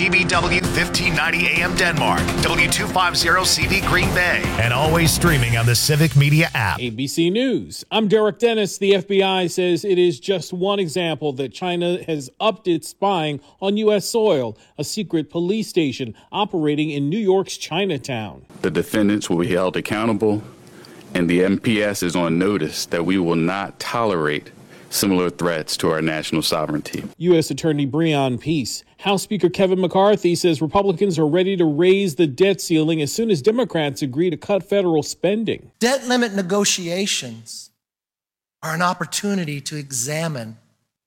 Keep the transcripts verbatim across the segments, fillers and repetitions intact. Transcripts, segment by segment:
G B W fifteen ninety A M Denmark, W two fifty C V Green Bay, and always streaming on the Civic Media app. A B C News. I'm Derek Dennis. The F B I says it is just one example that China has upped its spying on U S soil, a secret police station operating in New York's Chinatown. The defendants will be held accountable, and the M P S is on notice that we will not tolerate similar threats to our national sovereignty. U S Attorney Breon Peace. House Speaker Kevin McCarthy says Republicans are ready to raise the debt ceiling as soon as Democrats agree to cut federal spending. Debt limit negotiations are an opportunity to examine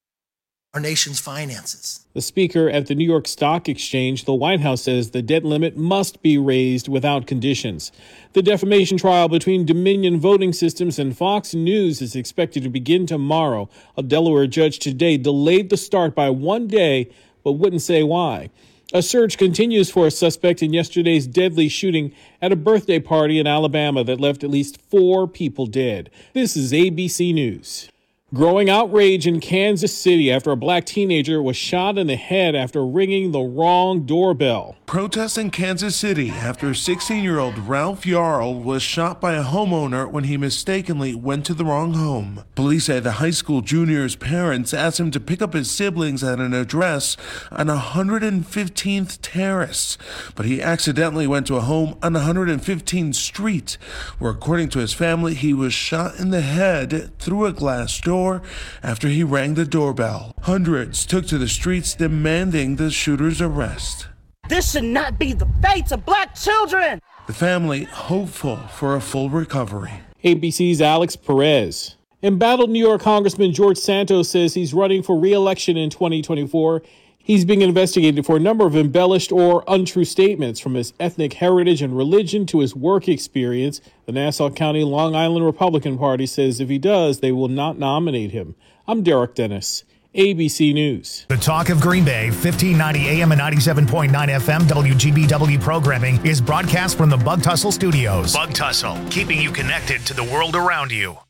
our nation's finances. The speaker at the New York Stock Exchange, the White House says the debt limit must be raised without conditions. The defamation trial between Dominion Voting Systems and Fox News is expected to begin tomorrow. A Delaware judge today delayed the start by one day, but wouldn't say why. A search continues for a suspect in yesterday's deadly shooting at a birthday party in Alabama that left at least four people dead. This is A B C News. Growing outrage in Kansas City after a black teenager was shot in the head after ringing the wrong doorbell. Protests in Kansas City after sixteen-year-old Ralph Yarl was shot by a homeowner when he mistakenly went to the wrong home. Police say the high school junior's parents asked him to pick up his siblings at an address on one hundred fifteenth Terrace, but he accidentally went to a home on one hundred fifteenth Street, where, according to his family, he was shot in the head through a glass door after he rang the doorbell. Hundreds took to the streets demanding the shooter's arrest. This should not be the fate of black children. The family hopeful for a full recovery. A B C's Alex Perez. Embattled New York Congressman George Santos says he's running for re-election in twenty twenty-four. He's being investigated for a number of embellished or untrue statements, from his ethnic heritage and religion to his work experience. The Nassau County Long Island Republican Party says if he does, they will not nominate him. I'm Derek Dennis, A B C News. The Talk of Green Bay, fifteen ninety A M and ninety-seven point nine F M W G B W programming is broadcast from the Bug Tussle Studios. Bug Tussle, keeping you connected to the world around you.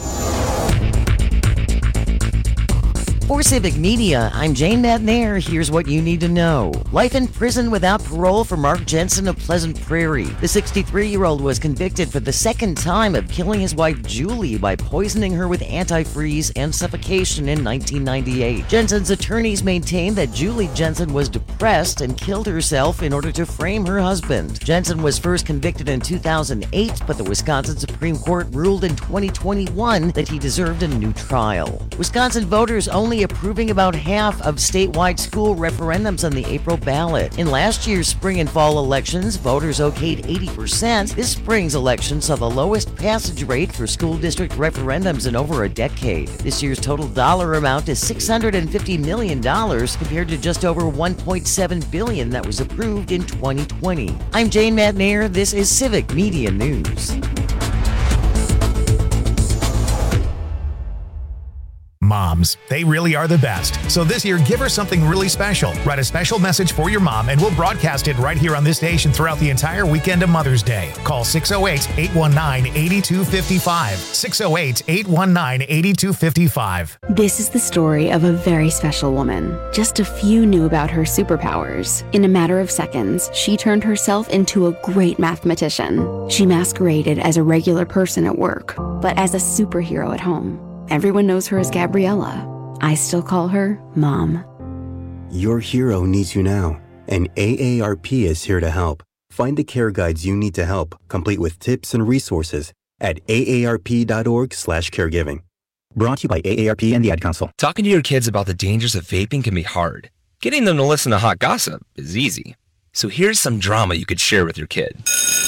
For Civic Media, I'm Jane Madnair. Here's what you need to know. Life in prison without parole for Mark Jensen of Pleasant Prairie. The sixty-three-year-old was convicted for the second time of killing his wife Julie by poisoning her with antifreeze and suffocation in nineteen ninety-eight. Jensen's attorneys maintain that Julie Jensen was depressed and killed herself in order to frame her husband. Jensen was first convicted in two thousand eight, but the Wisconsin Supreme Court ruled in twenty twenty-one that he deserved a new trial. Wisconsin voters only approving about half of statewide school referendums on the April ballot. In last year's spring and fall elections, voters okayed eighty percent. This spring's election saw the lowest passage rate for school district referendums in over a decade. This year's total dollar amount is six hundred fifty million dollars compared to just over one point seven billion dollars that was approved in twenty twenty. I'm Jane Madnair. This is Civic Media News. Moms, they really are the best. So this year, give her something really special. Write a special message for your mom, and we'll broadcast it right here on this station throughout the entire weekend of Mother's Day. Call six oh eight, eight one nine, eight two five five. six oh eight, eight one nine, eight two five five. This is the story of a very special woman. Just a few knew about her superpowers. In a matter of seconds, she turned herself into a great mathematician. She masqueraded as a regular person at work, but as a superhero at home. Everyone knows her as Gabriella. I still call her Mom. Your hero needs you now, and A A R P is here to help. Find the care guides you need to help, complete with tips and resources at A A R P dot org slash caregiving. Brought to you by A A R P and the Ad Council. Talking to your kids about the dangers of vaping can be hard. Getting them to listen to hot gossip is easy. So here's some drama you could share with your kid.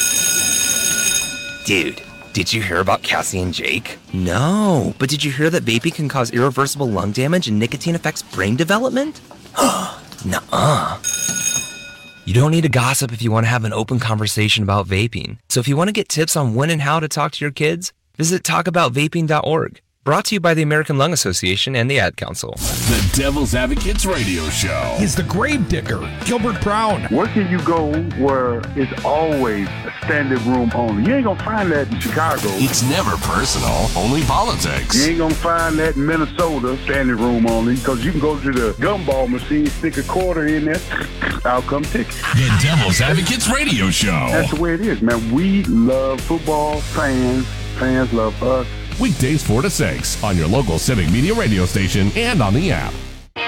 Dude, did you hear about Cassie and Jake? No, but did you hear that vaping can cause irreversible lung damage and nicotine affects brain development? Nuh-uh. You don't need to gossip if you want to have an open conversation about vaping. So if you want to get tips on when and how to talk to your kids, visit talk about vaping dot org. Brought to you by the American Lung Association and the Ad Council. The Devil's Advocates Radio Show. He's the grave digger, Gilbert Brown. Where can you go where it's always standing room only. You ain't gonna find that in Chicago. It's never personal, only politics. You ain't gonna find that in Minnesota, standing room only, because you can go to the gumball machine, stick a quarter in there, out come ticket. The Devil's Advocates Radio Show. That's the way it is, man. We love football, fans, fans love us. Weekdays four to six on your local Civic Media radio station and on the app.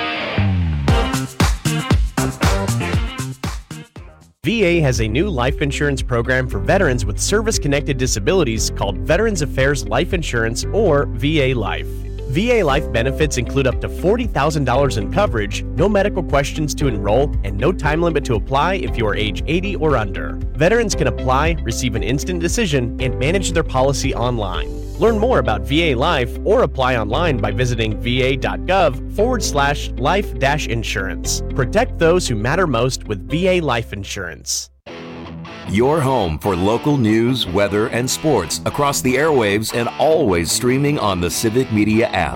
V A has a new life insurance program for veterans with service-connected disabilities called Veterans Affairs Life Insurance, or V A Life. V A Life benefits include up to forty thousand dollars in coverage, no medical questions to enroll, and no time limit to apply if you are age eighty or under. Veterans can apply, receive an instant decision, and manage their policy online. Learn more about V A Life or apply online by visiting va.gov forward slash life dash insurance. Protect those who matter most with V A Life Insurance. Your home for local news, weather, and sports across the airwaves and always streaming on the Civic Media app.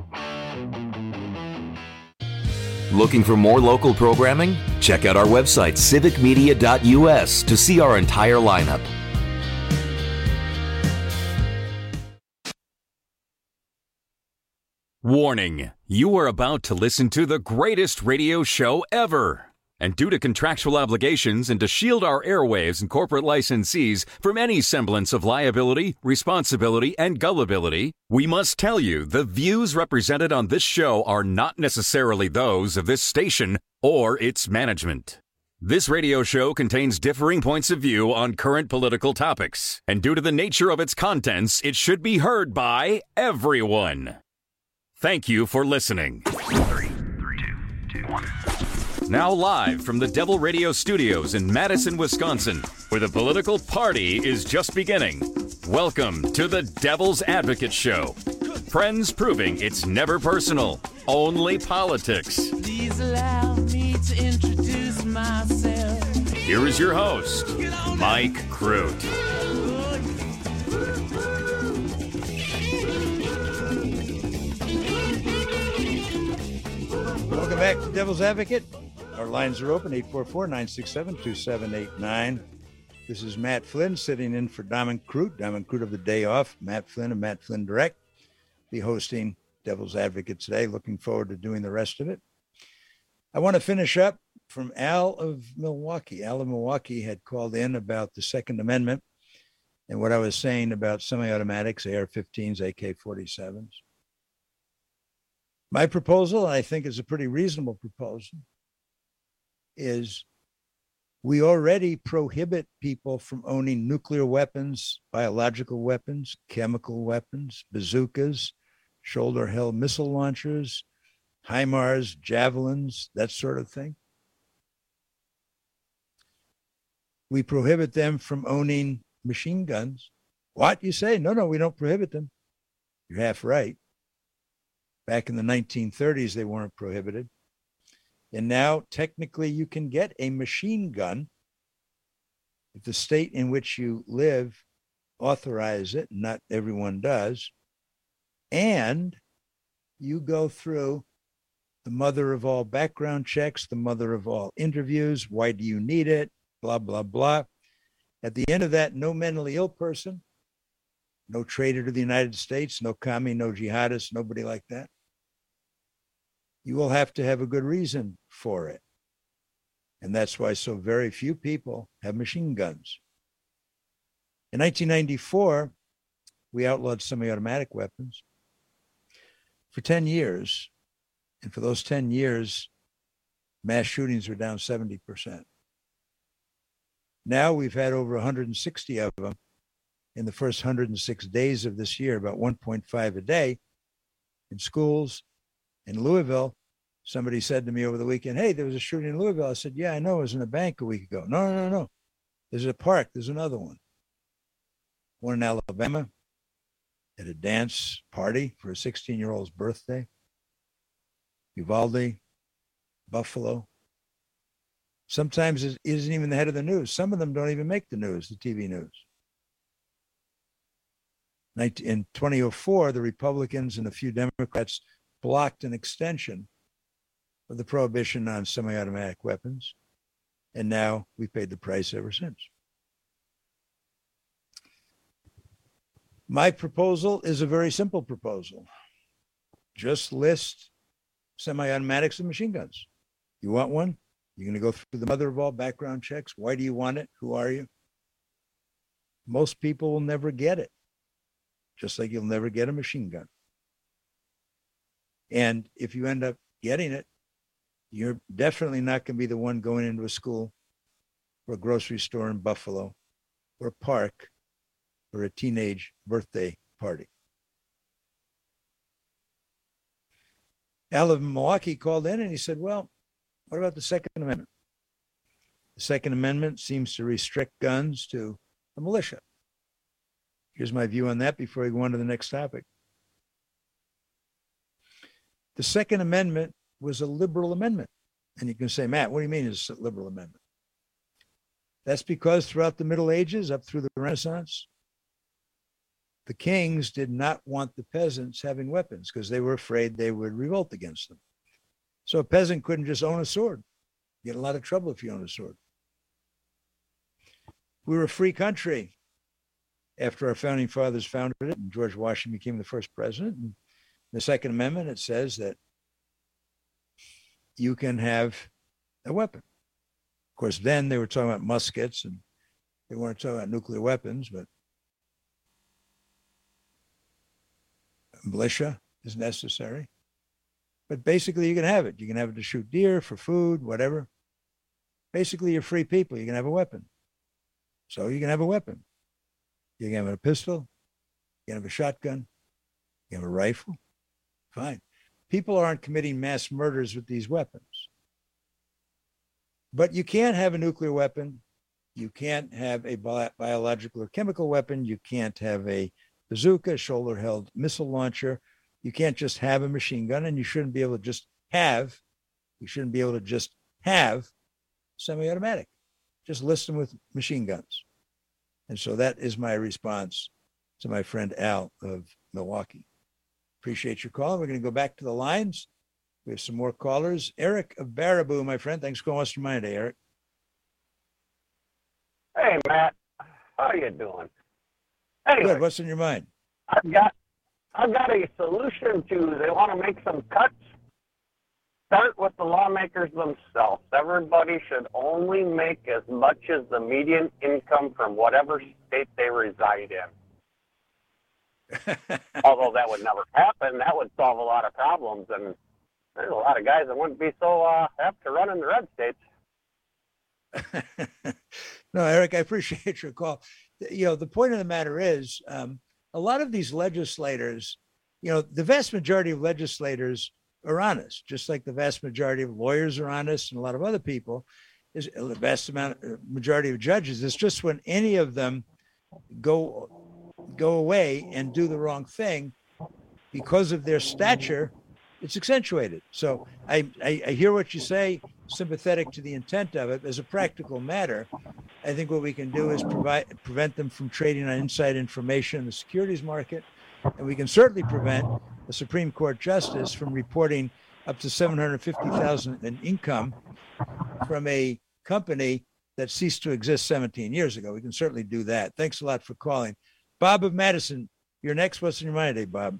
Looking for more local programming? Check out our website, civic media dot u s, to see our entire lineup. Warning, you are about to listen to the greatest radio show ever. And due to contractual obligations and to shield our airwaves and corporate licensees from any semblance of liability, responsibility, and gullibility, we must tell you the views represented on this show are not necessarily those of this station or its management. This radio show contains differing points of view on current political topics, and due to the nature of its contents, it should be heard by everyone. Thank you for listening. Three, three, two, two, one. Now live from the Devil Radio Studios in Madison, Wisconsin, where the political party is just beginning. Welcome to the Devil's Advocate Show. Friends proving it's never personal, only politics. Please allow me to introduce myself. Here is your host, Mike Crute. Welcome back to Devil's Advocate. Our lines are open, eight four four, nine six seven, two seven eight nine. This is Matt Flynn sitting in for Diamond Crute. Diamond Crute of the day off. Matt Flynn and Matt Flynn Direct be hosting Devil's Advocate today. Looking forward to doing the rest of it. I want to finish up from Al of Milwaukee. Al of Milwaukee had called in about the Second Amendment and what I was saying about semi-automatics, A R fifteens, A K forty-sevens. My proposal, and I think is a pretty reasonable proposal, is we already prohibit people from owning nuclear weapons, biological weapons, chemical weapons, bazookas, shoulder-held missile launchers, HIMARS, javelins, that sort of thing. We prohibit them from owning machine guns. What, you say? No, no, we don't prohibit them. You're half right. Back in the nineteen thirties, they weren't prohibited. And now, technically, you can get a machine gun if the state in which you live authorizes it. Not everyone does. And you go through the mother of all background checks, the mother of all interviews. Why do you need it? Blah, blah, blah. At the end of that, no mentally ill person, no traitor to the United States, no commie, no jihadist, nobody like that. You will have to have a good reason for it. And that's why so very few people have machine guns. In nineteen ninety-four, we outlawed semi-automatic weapons for ten years. And for those ten years, mass shootings were down seventy percent. Now we've had over one hundred sixty of them in the first one hundred six days of this year, about one point five a day in schools. In Louisville, somebody said to me over the weekend, hey, there was a shooting in Louisville. I said, yeah, I know. It was in a bank a week ago. No, no, no, no. There's a park. There's another one. One in Alabama at a dance party for a sixteen-year-old's birthday. Uvalde, Buffalo. Sometimes it isn't even the head of the news. Some of them don't even make the news, the T V news. In twenty oh four, the Republicans and a few Democrats blocked an extension of the prohibition on semi-automatic weapons, and now we paid the price ever since. My proposal is a very simple proposal. Just list semi-automatics and machine guns. You want one? You're going to go through the mother of all background checks. Why do you want it? Who are you? Most people will never get it, just like you'll never get a machine gun. And if you end up getting it, you're definitely not going to be the one going into a school or a grocery store in Buffalo or a park or a teenage birthday party. Al of Milwaukee called in and he said, well, what about the Second Amendment? The Second Amendment seems to restrict guns to the militia. Here's my view on that before we go on to the next topic. The Second Amendment was a liberal amendment. And you can say, Matt, what do you mean it's a liberal amendment? That's because throughout the Middle Ages, up through the Renaissance, the kings did not want the peasants having weapons because they were afraid they would revolt against them. So a peasant couldn't just own a sword. You get a lot of trouble if you own a sword. We were a free country after our founding fathers founded it, and George Washington became the first president. And in the Second Amendment, it says that you can have a weapon. Of course, then they were talking about muskets, and they weren't talking about nuclear weapons, but militia is necessary. But basically, you can have it. You can have it to shoot deer, for food, whatever. Basically, you're free people. You can have a weapon. So you can have a weapon. You can have a pistol. You can have a shotgun. You can have a rifle. Fine. People aren't committing mass murders with these weapons. But you can't have a nuclear weapon. You can't have a bi- biological or chemical weapon. You can't have a bazooka, a shoulder-held missile launcher. You can't just have a machine gun, and you shouldn't be able to just have, you shouldn't be able to just have semi-automatic. Just list them with machine guns. And so that is my response to my friend Al of Milwaukee. Appreciate your call. We're going to go back to the lines. We have some more callers. Eric of Baraboo, my friend. Thanks for calling Western Mind Day, Eric. Hey, Matt. How you doing? Anyway, Good. What's in your mind? I've got I've got a solution to, they want to make some cuts. Start with the lawmakers themselves. Everybody should only make as much as the median income from whatever state they reside in. Although that would never happen, that would solve a lot of problems. And there's a lot of guys that wouldn't be so uh, apt to run in the red states. No, Eric, I appreciate your call. You know, the point of the matter is, um, a lot of these legislators, you know, the vast majority of legislators are honest, just like the vast majority of lawyers are honest and a lot of other people. Is the vast amount, majority of judges. It's just when any of them go go away and do the wrong thing because of their stature, it's accentuated. So I, I, I hear what you say, sympathetic to the intent of it. As a practical matter, I think what we can do is provide prevent them from trading on inside information in the securities market. And we can certainly prevent a Supreme Court justice from reporting up to seven hundred fifty thousand dollars in income from a company that ceased to exist seventeen years ago. We can certainly do that. Thanks a lot for calling. Bob of Madison, you're next. What's in your mind today, Bob?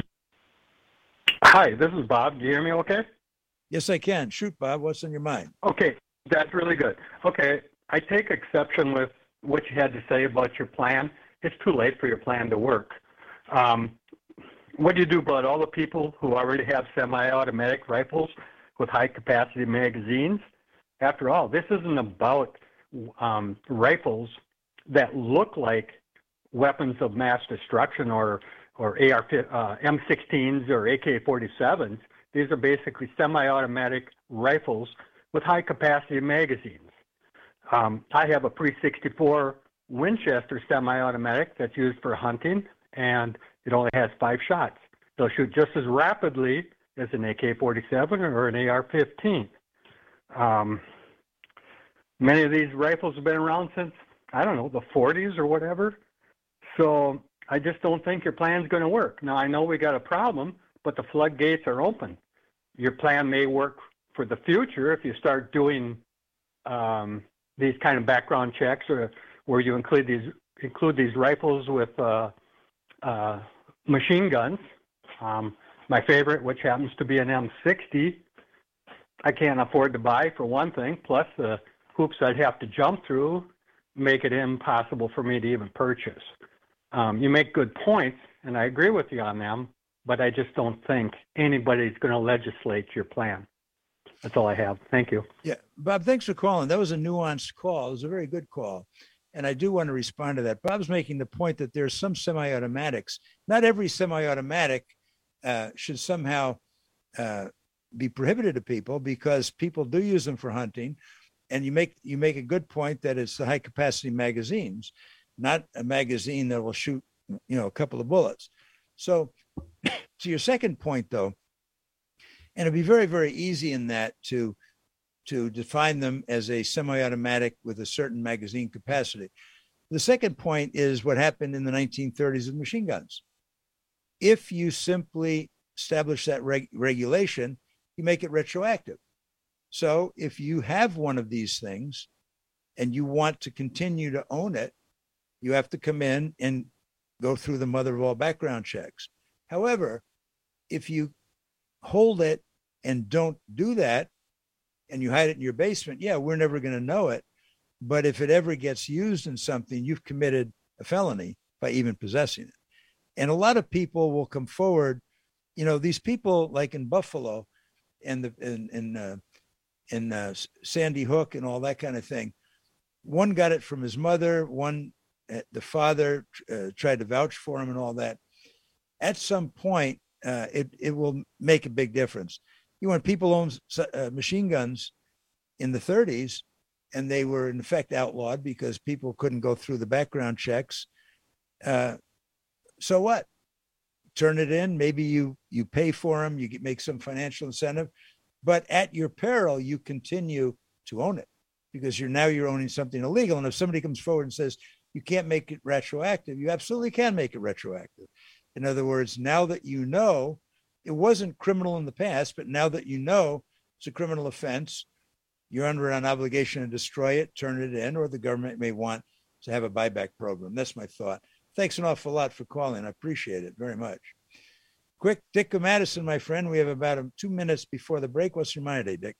Hi, this is Bob. Do you hear me okay? Yes, I can. Shoot, Bob. What's on your mind? Okay, that's really good. Okay, I take exception with what you had to say about your plan. It's too late for your plan to work. Um, what do you do about all the people who already have semi-automatic rifles with high-capacity magazines? After all, this isn't about um, rifles that look like weapons of mass destruction or or A R, uh, M sixteens or A K forty-sevens. These are basically semi-automatic rifles with high-capacity magazines. Um, I have a pre sixty-four Winchester semi-automatic that's used for hunting, and it only has five shots. They'll shoot just as rapidly as an A K forty-seven or an A R fifteen. Um, many of these rifles have been around since, I don't know, the forties or whatever. So I just don't think your plan's going to work. Now, I know we got a problem, but the floodgates are open. Your plan may work for the future if you start doing um, these kind of background checks, or where you include these include these rifles with uh, uh, machine guns. Um, my favorite, which happens to be an M sixty, I can't afford to buy for one thing, plus the hoops I'd have to jump through make it impossible for me to even purchase. Um, you make good points, and I agree with you on them, but I just don't think anybody's going to legislate your plan. That's all I have. Thank you. Yeah, Bob, thanks for calling. That was a nuanced call. It was a very good call. And I do want to respond to that. Bob's making the point that there's some semi-automatics. Not every semi-automatic uh, should somehow uh, be prohibited to people, because people do use them for hunting. And you make you make a good point that it's the high-capacity magazines, not a magazine that will shoot, you know, a couple of bullets. So to your second point, though, and it'd be very, very easy in that to to define them as a semi-automatic with a certain magazine capacity. The second point is what happened in the nineteen thirties with machine guns. If you simply establish that reg- regulation, you make it retroactive. So if you have one of these things and you want to continue to own it, you have to come in and go through the mother of all background checks. However, if you hold it and don't do that, and you hide it in your basement, yeah, we're never going to know it. But if it ever gets used in something, you've committed a felony by even possessing it. And a lot of people will come forward. You know, these people like in Buffalo and the in in, uh, in uh, Sandy Hook and all that kind of thing. One got it from his mother. One, uh, the father uh, tried to vouch for him and all that. At some point, uh, it it will make a big difference. You know, when people owned uh, machine guns in the thirties, and they were in effect outlawed because people couldn't go through the background checks. Uh, so what? Turn it in. Maybe you you pay for them. You get, make some financial incentive, but at your peril, you continue to own it because you're now you're owning something illegal. And if somebody comes forward and says you can't make it retroactive, you absolutely can make it retroactive. In other words, now that you know. It wasn't criminal in the past, but now that you know it's a criminal offense, you're under an obligation to destroy it, turn it in, or the government may want to have a buyback program. That's my thought. Thanks an awful lot for calling. I appreciate it very much. Quick, Dick of Madison, my friend. We have about um, two minutes before the break. What's your mind today, Dick?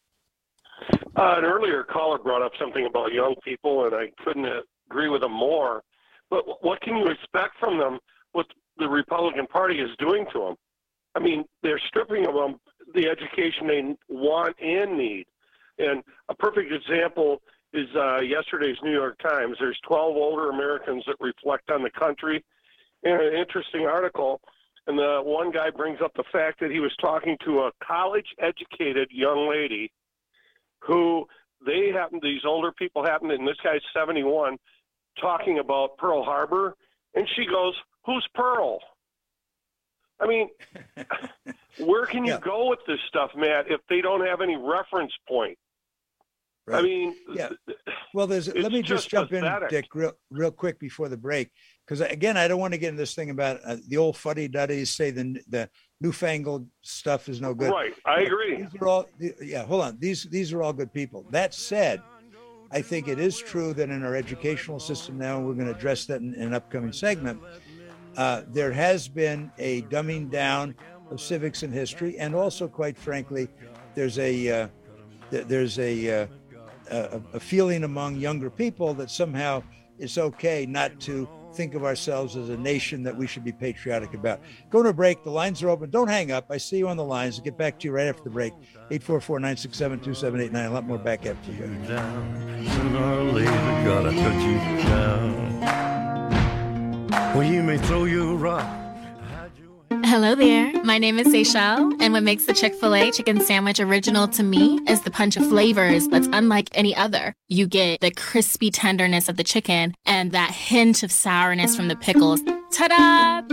Uh, an earlier caller brought up something about young people, and I couldn't agree with them more. But what can you expect from them, what the Republican Party is doing to them? I mean, they're stripping them the education they want and need. And a perfect example is uh, yesterday's New York Times. There's twelve older Americans that reflect on the country. And an interesting article, and the one guy brings up the fact that he was talking to a college-educated young lady who they happen, these older people happen, and this guy's seventy-one, talking about Pearl Harbor. And she goes, "Who's Pearl?" I mean, where can you yeah. go with this stuff, Matt, if they don't have any reference point? Right. I mean, yeah. Well, there's. Let me just, just jump pathetic. in, Dick, real, real quick before the break, because again, I don't want to get into this thing about uh, the old fuddy-duddies say the the newfangled stuff is no good. Right, I agree. These are all. Yeah, hold on. These these are all good people. That said, I think it is true that in our educational system now, and we're going to address that in, in an upcoming segment. Uh, there has been a dumbing down of civics and history, and also, quite frankly, there's a uh, th- there's a, uh, a a feeling among younger people that somehow it's okay not to think of ourselves as a nation that we should be patriotic about. Go to a break. The lines are open. Don't hang up. I see you on the lines. I'll get back to you right after the break. eight four four, nine six seven, two seven eight nine. A lot more back after the break. Sooner or later, gotta cut you down. Well, you may throw your rock. Hello there. My name is Seychelle, and what makes the Chick-fil-A chicken sandwich original to me is the punch of flavors that's unlike any other. You get the crispy tenderness of the chicken and that hint of sourness from the pickles. Ta-da!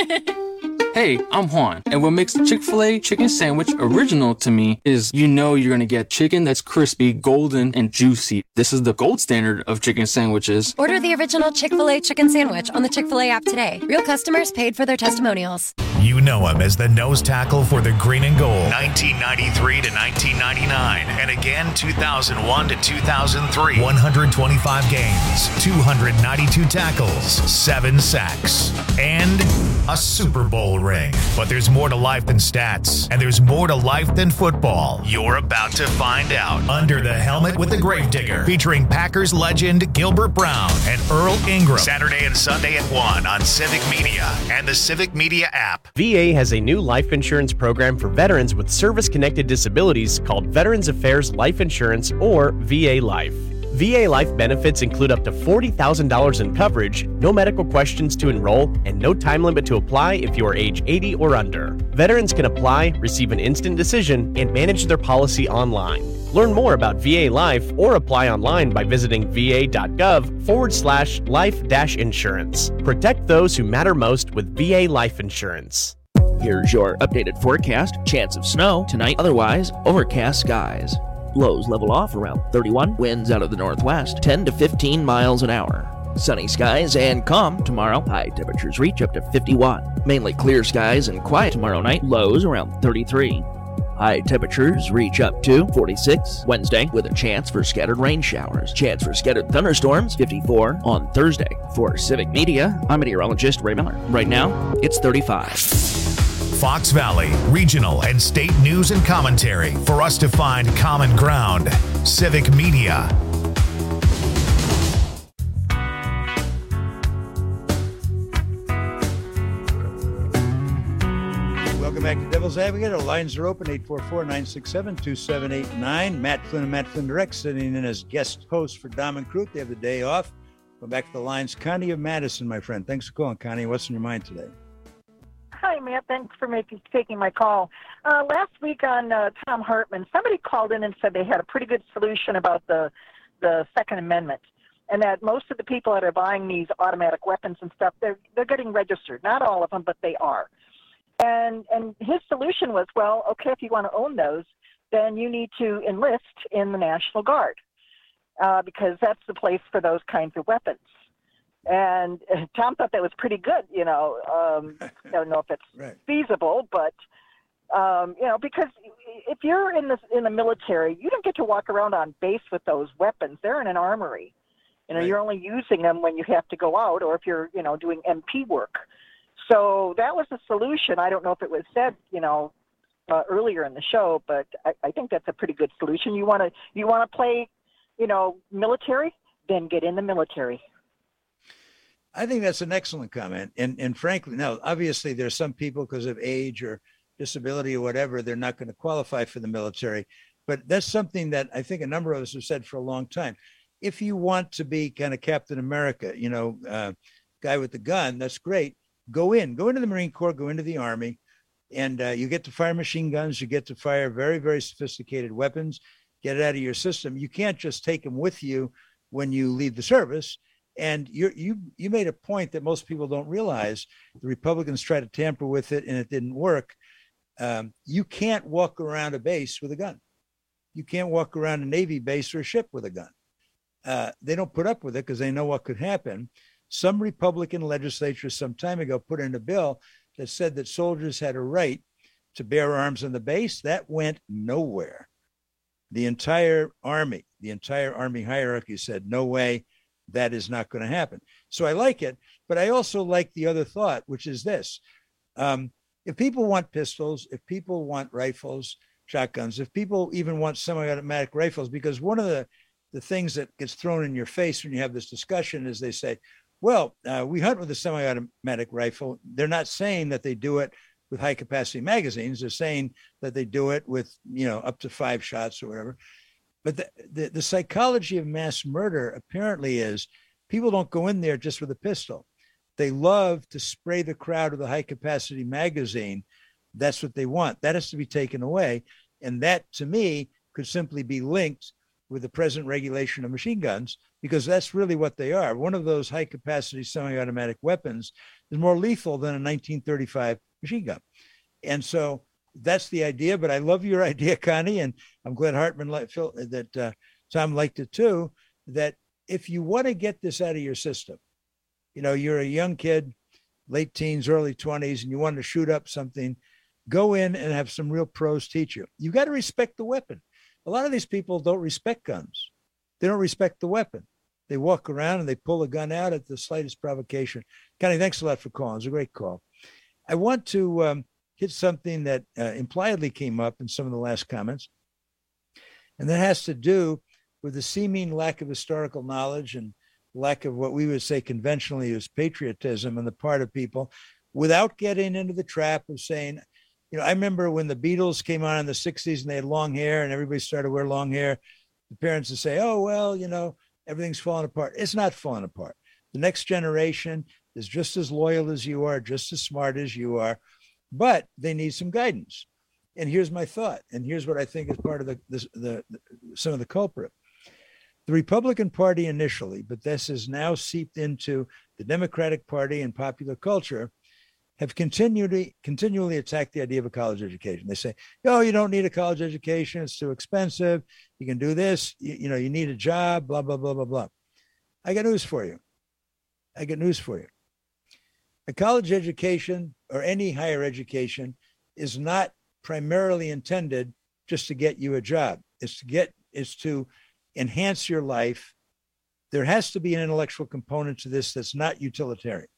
Hey, I'm Juan, and what makes the Chick-fil-A chicken sandwich original to me is you know you're gonna get chicken that's crispy, golden, and juicy. This is the gold standard of chicken sandwiches. Order the original Chick-fil-A chicken sandwich on the Chick-fil-A app today. Real customers paid for their testimonials. You know him as the nose tackle for the Green and Gold, nineteen ninety-three to nineteen ninety-nine, and again two thousand one to two thousand three. one hundred twenty-five games, two hundred ninety-two tackles, seven sacks, and a Super Bowl ring. But there's more to life than stats, and there's more to life than football. You're about to find out. Under the Helmet with the Gravedigger, featuring Packers legend Gilbert Brown and Earl Ingram. Saturday and Sunday at one on Civic Media and the Civic Media app. V A has a new life insurance program for veterans with service-connected disabilities called Veterans Affairs Life Insurance, or V A Life. V A Life benefits include up to forty thousand dollars in coverage, no medical questions to enroll, and no time limit to apply if you are age eighty or under. Veterans can apply, receive an instant decision, and manage their policy online. Learn more about V A Life or apply online by visiting va.gov forward slash life dash insurance. Protect those who matter most with V A Life Insurance. Here's your updated forecast. Chance of snow tonight, otherwise overcast skies. Lows level off around thirty-one, winds out of the northwest, ten to fifteen miles an hour. Sunny skies and calm tomorrow, high temperatures reach up to fifty-one. Mainly clear skies and quiet tomorrow night, lows around thirty-three. High temperatures reach up to forty-six Wednesday with a chance for scattered rain showers. Chance for scattered thunderstorms, fifty-four on Thursday. For Civic Media, I'm meteorologist Ray Miller. Right now, it's thirty-five. Fox Valley, regional and state news and commentary for us to find common ground. Civic Media. Welcome back to Devil's Advocate. Our lines are open, eight four four, nine six seven, two seven eight nine. Matt Flynn and Matt Flynn Direct sitting in as guest hosts for Dom and Crute. They have the day off. Go back to the lines. Connie of Madison, my friend. Thanks for calling, Connie. What's in your mind today? Hi, Matt. Thanks for making taking my call. Uh, last week on uh, Thom Hartmann, somebody called in and said they had a pretty good solution about the the Second Amendment, and that most of the people that are buying these automatic weapons and stuff, they're they're getting registered. Not all of them, but they are. And and his solution was, well, okay, if you want to own those, then you need to enlist in the National Guard uh, because that's the place for those kinds of weapons. And Tom thought that was pretty good, you know. Um, I don't know if it's right. feasible, but, um, you know, because if you're in the, in the military, you don't get to walk around on base with those weapons. They're in an armory. You know, right. You're only using them when you have to go out or if you're, you know, doing M P work. So that was the solution. I don't know if it was said, you know, uh, earlier in the show, but I, I think that's a pretty good solution. You want to you want to play, you know, military, then get in the military. I think that's an excellent comment. And and frankly, now, obviously, there's some people because of age or disability or whatever, they're not going to qualify for the military. But that's something that I think a number of us have said for a long time. If you want to be kind of Captain America, you know, uh, guy with the gun, that's great. Go in, go into the Marine Corps, go into the Army, and uh, you get to fire machine guns. You get to fire very, very sophisticated weapons, get it out of your system. You can't just take them with you when you leave the service. And you you you made a point that most people don't realize. The Republicans tried to tamper with it, and it didn't work. Um, you can't walk around a base with a gun. You can't walk around a Navy base or a ship with a gun. Uh, they don't put up with it because they know what could happen. Some Republican legislature some time ago put in a bill that said that soldiers had a right to bear arms on the base. That went nowhere. The entire Army, the entire Army hierarchy said, no way. That is not going to happen. So I like it, but I also like the other thought, which is this. Um, if people want pistols, if people want rifles, shotguns, if people even want semi-automatic rifles, because one of the, the things that gets thrown in your face when you have this discussion is they say, well, uh, we hunt with a semi-automatic rifle. They're not saying that they do it with high-capacity magazines. They're saying that they do it with, you know, up to five shots or whatever. But the, the, the psychology of mass murder apparently is people don't go in there just with a pistol. They love to spray the crowd with a high-capacity magazine. That's what they want. That has to be taken away. And that, to me, could simply be linked with the present regulation of machine guns, because that's really what they are. One of those high-capacity semi-automatic weapons is more lethal than a nineteen thirty-five machine gun. And so that's the idea, but I love your idea, Connie, and I'm glad Hartman liked Phil, that uh, Tom liked it too, that if you want to get this out of your system, you know, you're a young kid, late teens, early twenties, and you want to shoot up something, go in and have some real pros teach you. You got to respect the weapon. A lot of these people don't respect guns. They don't respect the weapon. They walk around and they pull a gun out at the slightest provocation. Connie, thanks a lot for calling. It was a great call. I want to um, hit something that uh, impliedly came up in some of the last comments, and that has to do with the seeming lack of historical knowledge and lack of what we would say conventionally is patriotism on the part of people, without getting into the trap of saying, you know, I remember when the Beatles came on in the sixties and they had long hair and everybody started to wear long hair, the parents would say, oh, well, you know, everything's falling apart. It's not falling apart. The next generation is just as loyal as you are, just as smart as you are, but they need some guidance. And here's my thought, and here's what I think is part of the, the, the, the some of the culprit. The Republican Party initially, but this has now seeped into the Democratic Party and popular culture, have continually continually attacked the idea of a college education. They say, oh, you don't need a college education. It's too expensive. You can do this. You, you know, you need a job, blah, blah, blah, blah, blah. I got news for you. I got news for you. A college education or any higher education is not primarily intended just to get you a job. It's to get, it's to enhance your life. There has to be an intellectual component to this that's not utilitarian.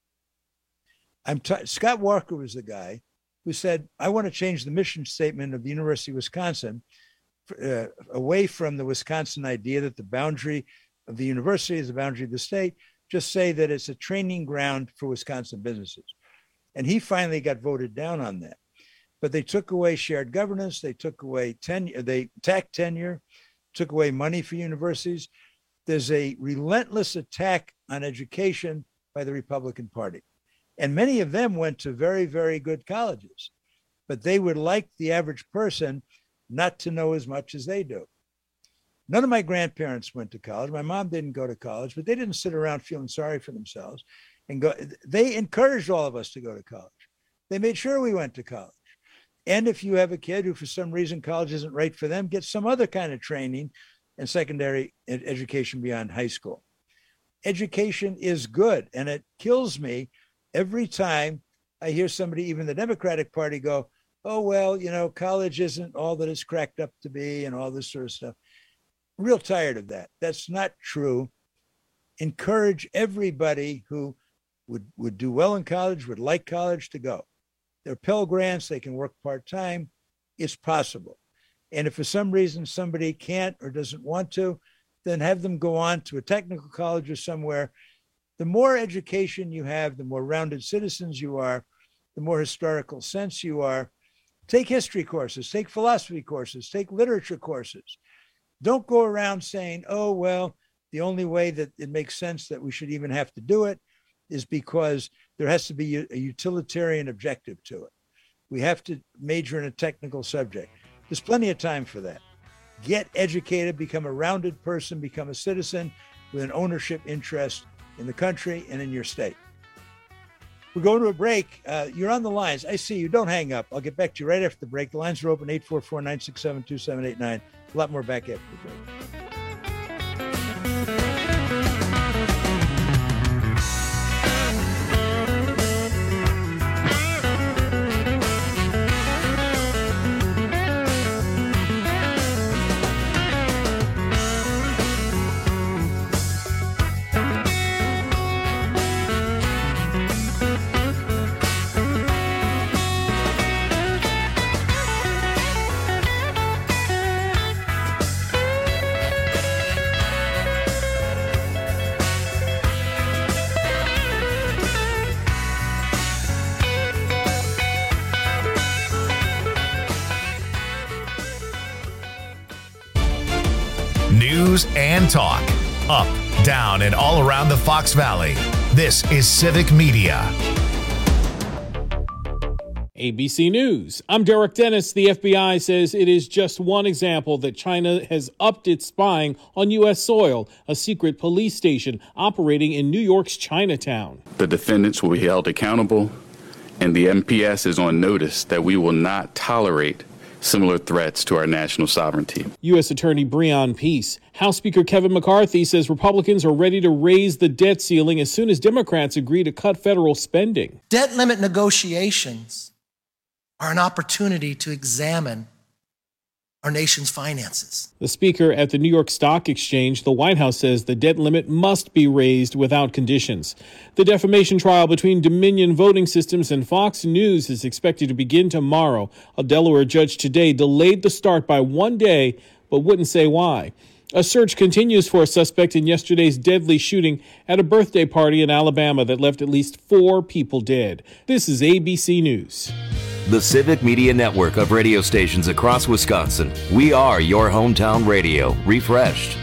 I'm t- Scott Walker was the guy who said, I want to change the mission statement of the University of Wisconsin uh, away from the Wisconsin idea that the boundary of the university is the boundary of the state, just say that it's a training ground for Wisconsin businesses. And he finally got voted down on that. But they took away shared governance, they took away tenure, they attacked tenure, took away money for universities. There's a relentless attack on education by the Republican Party. And many of them went to very, very good colleges, but they would like the average person not to know as much as they do. None of my grandparents went to college. My mom didn't go to college, but they didn't sit around feeling sorry for themselves and go. They encouraged all of us to go to college. They made sure we went to college. And if you have a kid who, for some reason, college isn't right for them, get some other kind of training and secondary ed- education beyond high school. Education is good, and it kills me every time I hear somebody, even the Democratic Party, go, oh, well, you know, college isn't all that it's cracked up to be and all this sort of stuff. I'm real tired of that. That's not true. Encourage everybody who would, would do well in college, would like college, to go. They're Pell Grants. They can work part-time. It's possible. And if for some reason somebody can't or doesn't want to, then have them go on to a technical college or somewhere. The more education you have, the more rounded citizens you are, the more historical sense you are. Take history courses, take philosophy courses, take literature courses. Don't go around saying, oh, well, the only way that it makes sense that we should even have to do it is because there has to be a utilitarian objective to it. We have to major in a technical subject. There's plenty of time for that. Get educated, become a rounded person, become a citizen with an ownership interest in the country and in your state. We're going to a break. Uh, you're on the lines. I see you. Don't hang up. I'll get back to you right after the break. The lines are open, eight four four, nine six seven, two seven eight nine. A lot more back after the break. News and talk. Up, down, and all around the Fox Valley. This is Civic Media. A B C News. I'm Derek Dennis. The F B I says it is just one example that China has upped its spying on U S soil, a secret police station operating in New York's Chinatown. The defendants will be held accountable, and the M P S is on notice that we will not tolerate similar threats to our national sovereignty. U S Attorney Breon Peace. House Speaker Kevin McCarthy says Republicans are ready to raise the debt ceiling as soon as Democrats agree to cut federal spending. Debt limit negotiations are an opportunity to examine our nation's finances. The speaker at the New York Stock Exchange, the White House says the debt limit must be raised without conditions. The defamation trial between Dominion Voting Systems and Fox News is expected to begin tomorrow. A Delaware judge today delayed the start by one day, but wouldn't say why. A search continues for a suspect in yesterday's deadly shooting at a birthday party in Alabama that left at least four people dead. This is A B C News. The Civic Media Network of radio stations across Wisconsin. We are your hometown radio, refreshed.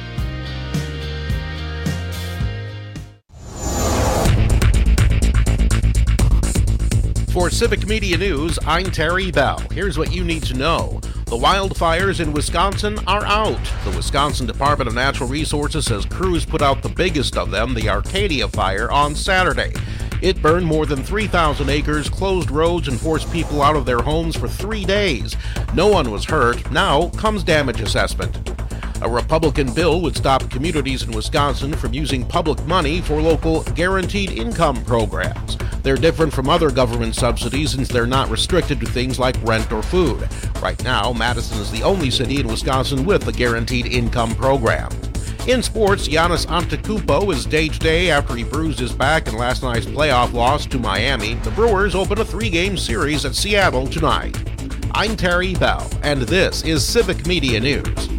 For Civic Media News, I'm Terry Bell. Here's what you need to know. The wildfires in Wisconsin are out. The Wisconsin Department of Natural Resources says crews put out the biggest of them, the Arcadia Fire, on Saturday. It burned more than three thousand acres, closed roads, and forced people out of their homes for three days. No one was hurt. Now comes damage assessment. A Republican bill would stop communities in Wisconsin from using public money for local guaranteed income programs. They're different from other government subsidies since they're not restricted to things like rent or food. Right now, Madison is the only city in Wisconsin with a guaranteed income program. In sports, Giannis Antetokounmpo is day-to-day after he bruised his back in last night's playoff loss to Miami. The Brewers open a three-game series at Seattle tonight. I'm Terry Bell, and this is Civic Media News.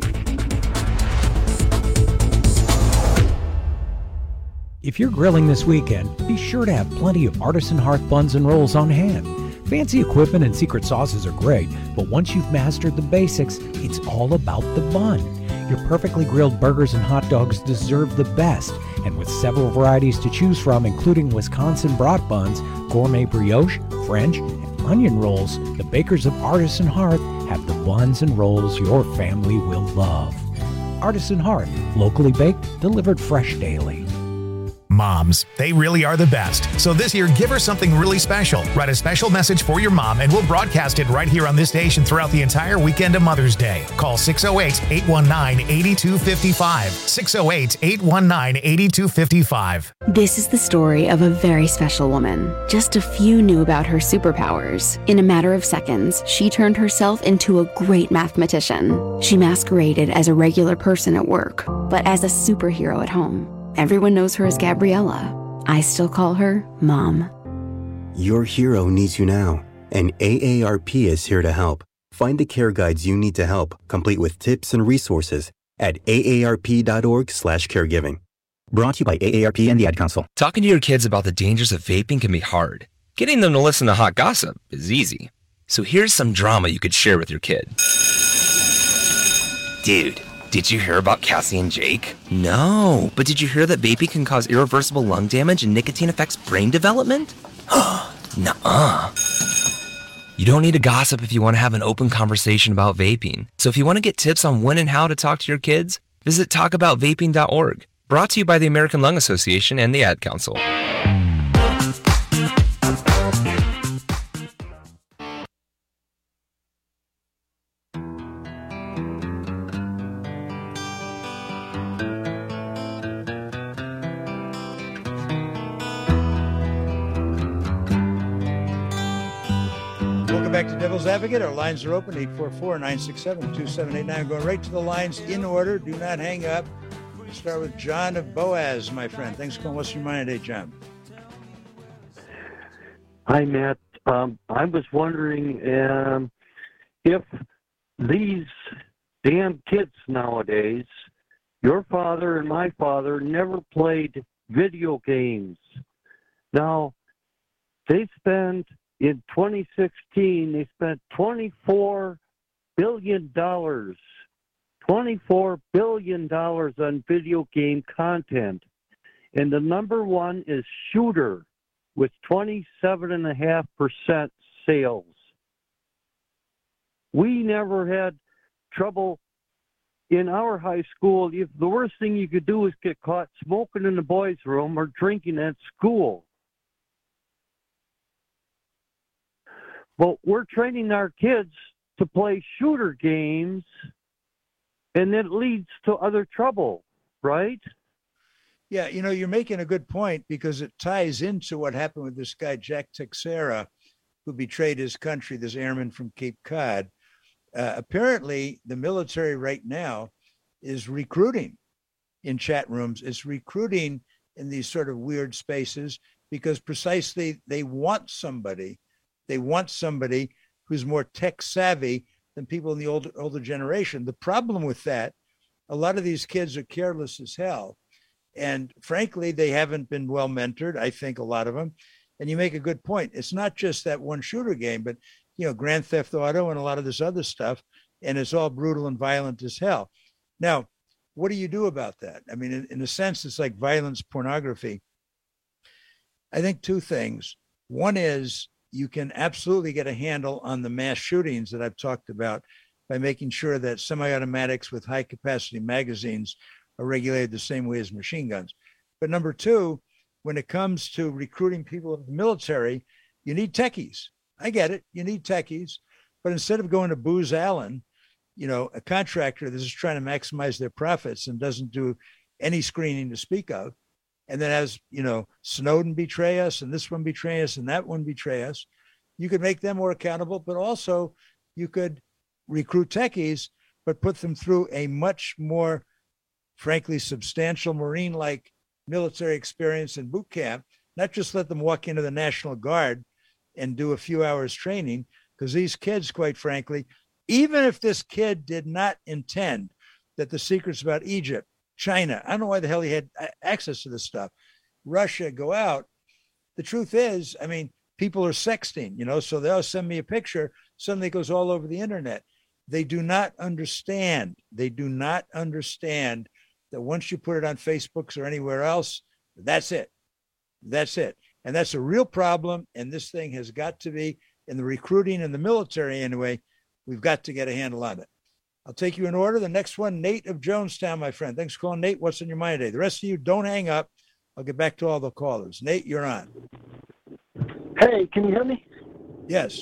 If you're grilling this weekend, be sure to have plenty of Artisan Hearth buns and rolls on hand. Fancy equipment and secret sauces are great, but once you've mastered the basics, it's all about the bun. Your perfectly grilled burgers and hot dogs deserve the best, and with several varieties to choose from, including Wisconsin brat buns, gourmet brioche, French, and onion rolls, the bakers of Artisan Hearth have the buns and rolls your family will love. Artisan Hearth, locally baked, delivered fresh daily. Moms, they really are the best. So this year, give her something really special. Write a special message for your mom, and we'll broadcast it right here on this station throughout the entire weekend of Mother's Day. Call six oh eight, eight one nine, eight two five five. six oh eight, eight one nine, eight two five five. This is the story of a very special woman. Just a few knew about her superpowers. In a matter of seconds, she turned herself into a great mathematician. She masqueraded as a regular person at work, but as a superhero at home. Everyone knows her as Gabriella. I still call her Mom. Your hero needs you now, and A A R P is here to help. Find the care guides you need to help, complete with tips and resources at A A R P dot org slash caregiving. Brought to you by A A R P and the Ad Council. Talking to your kids about the dangers of vaping can be hard. Getting them to listen to hot gossip is easy. So here's some drama you could share with your kid. Dude, did you hear about Cassie and Jake? No, but did you hear that vaping can cause irreversible lung damage and nicotine affects brain development? Nuh-uh. You don't need to gossip if you want to have an open conversation about vaping. So if you want to get tips on when and how to talk to your kids, visit talk about vaping dot org. Brought to you by the American Lung Association and the Ad Council. Welcome back to Devil's Advocate. Our lines are open, eight four four, nine six seven, two seven eight nine. Going right to the lines in order. Do not hang up. We'll start with John of Boaz, my friend. Thanks for calling. What's your mind today, John? Hi, Matt. Um, I was wondering um, if these damn kids nowadays, your father and my father never played video games. Now, they spend... In twenty sixteen, they spent twenty-four billion dollars, twenty-four billion dollars on video game content. And the number one is Shooter with twenty-seven point five percent sales. We never had trouble in our high school. If the worst thing you could do is get caught smoking in the boys' room or drinking at school. Well, we're training our kids to play shooter games, and it leads to other trouble, right? Yeah, you know, you're making a good point because it ties into what happened with this guy, Jack Teixeira, who betrayed his country, this airman from Cape Cod. Uh, apparently, the military right now is recruiting in chat rooms, is recruiting in these sort of weird spaces because precisely they want somebody, they want somebody who's more tech savvy than people in the older, older generation. The problem with that, a lot of these kids are careless as hell. And frankly, they haven't been well mentored, I think, a lot of them. And you make a good point. It's not just that one shooter game, but, you know, Grand Theft Auto and a lot of this other stuff. And it's all brutal and violent as hell. Now, what do you do about that? I mean, in, in a sense, it's like violence pornography. I think two things. One is you can absolutely get a handle on the mass shootings that I've talked about by making sure that semi-automatics with high capacity magazines are regulated the same way as machine guns. But number two, when it comes to recruiting people in the military, you need techies. I get it. You need techies. But instead of going to Booz Allen, you know, a contractor that's just trying to maximize their profits and doesn't do any screening to speak of, and then has, you know, Snowden betray us and this one betray us and that one betray us, you could make them more accountable, but also you could recruit techies, but put them through a much more, frankly, substantial Marine-like military experience and boot camp, not just let them walk into the National Guard and do a few hours training, because these kids, quite frankly, even if this kid did not intend that the secrets about Egypt, China, I don't know why the hell he had access to this stuff, Russia, go out. The truth is, I mean, people are sexting, you know, so they'll send me a picture, suddenly it goes all over the internet. They do not understand. They do not understand that once you put it on Facebook or anywhere else, that's it. That's it. And that's a real problem. And this thing has got to be, in the recruiting and the military anyway, we've got to get a handle on it. I'll take you in order. The next one, Nate of Jonestown, my friend. Thanks for calling, Nate. What's on your mind today? The rest of you, don't hang up. I'll get back to all the callers. Nate, you're on. Hey, can you hear me? Yes.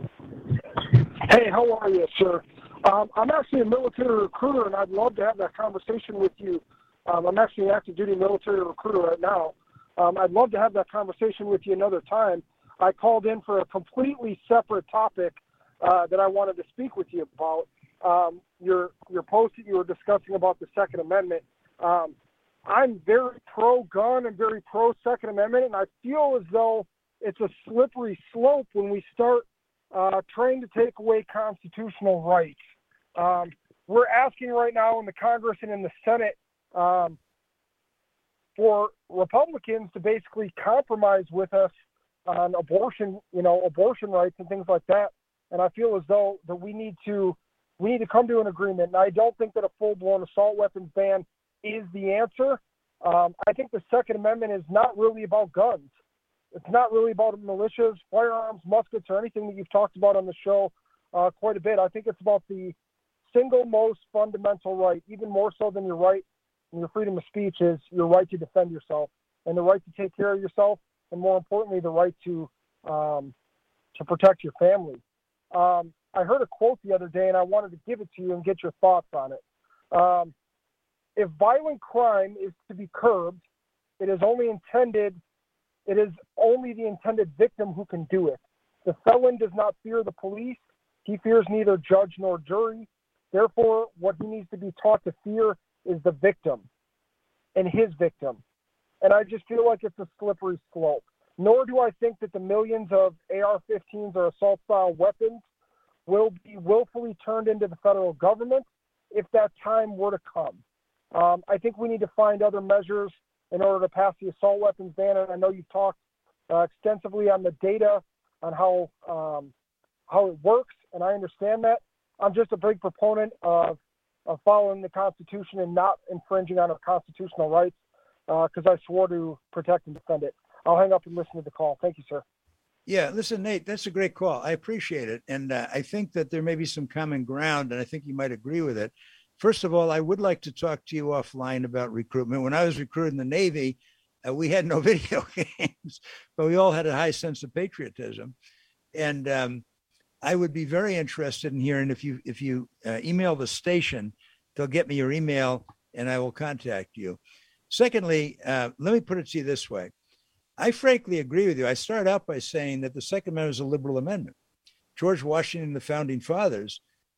Hey, how are you, sir? Um, I'm actually a military recruiter, and I'd love to have that conversation with you. Um, I'm actually an active duty military recruiter right now. Um, I'd love to have that conversation with you another time. I called in for a completely separate topic uh, that I wanted to speak with you about. Um, your your post that you were discussing about the Second Amendment. Um, I'm very pro-gun and very pro-Second Amendment, and I feel as though it's a slippery slope when we start uh, trying to take away constitutional rights. Um, we're asking right now in the Congress and in the Senate um, for Republicans to basically compromise with us on abortion, you know, abortion rights and things like that. And I feel as though that we need to we need to come to an agreement. And I don't think that a full-blown assault weapons ban is the answer. Um, I think the Second Amendment is not really about guns. It's not really about militias, firearms, muskets, or anything that you've talked about on the show uh, quite a bit. I think it's about the single most fundamental right, even more so than your right and your freedom of speech, is your right to defend yourself and the right to take care of yourself, and more importantly, the right to um, to protect your family. Um, I heard a quote the other day, and I wanted to give it to you and get your thoughts on it. Um, if violent crime is to be curbed, it is only intended, it is only the intended victim who can do it. The felon does not fear the police. He fears neither judge nor jury. Therefore, what he needs to be taught to fear is the victim and his victim. And I just feel like it's a slippery slope. Nor do I think that the millions of A R fifteens or assault-style weapons will be willfully turned into the federal government if that time were to come. Um, I think we need to find other measures in order to pass the assault weapons ban. And I know you've talked uh, extensively on the data, on how um, how it works, and I understand that. I'm just a big proponent of, of following the Constitution and not infringing on our constitutional rights, because uh, I swore to protect and defend it. I'll hang up and listen to the call. Thank you, sir. Yeah, listen, Nate, that's a great call. I appreciate it. And uh, I think that there may be some common ground, and I think you might agree with it. First of all, I would like to talk to you offline about recruitment. When I was recruited in the Navy, uh, we had no video games, but we all had a high sense of patriotism. And um, I would be very interested in hearing if you if you uh, email the station, they'll get me your email and I will contact you. Secondly, uh, let me put it to you this way. I frankly agree with you. I start out by saying that the Second Amendment is a liberal amendment. George Washington and the founding fathers